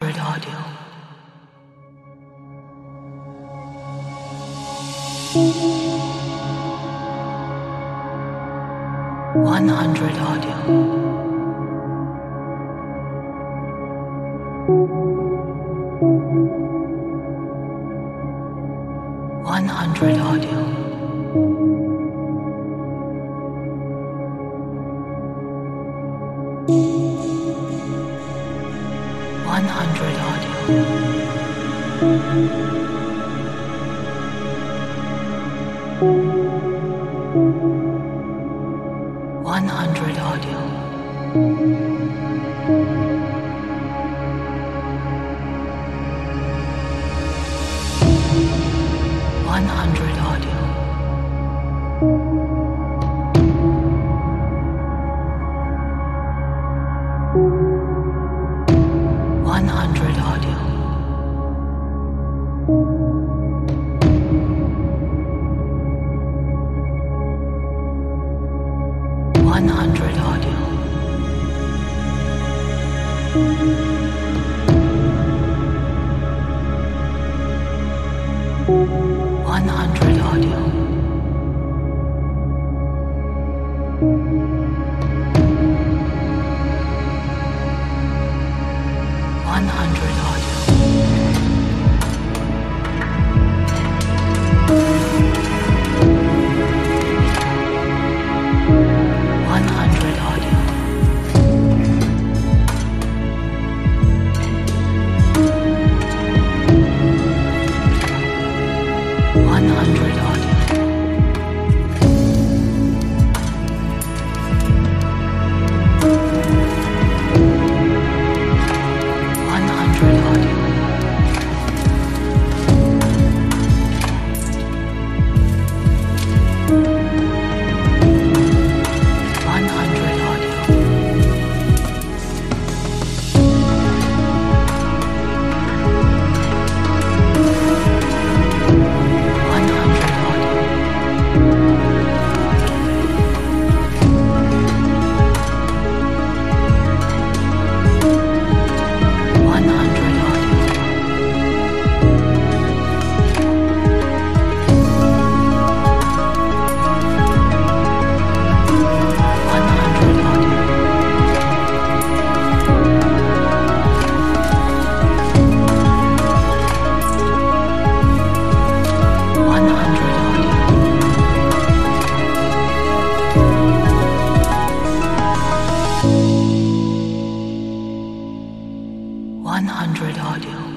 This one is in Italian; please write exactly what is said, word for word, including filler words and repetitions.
hundred audio. One hundred audio. One hundred audio. One hundred audio. One hundred audio. One hundred audio. One hundred audio. One hundred audio. One hundred audio. One hundred audio. One hundred audio. One hundred audio. One hundred audio. One hundred audio. One hundred audio. One hundred audio. One hundred audio. One hundred audio. One hundred audio.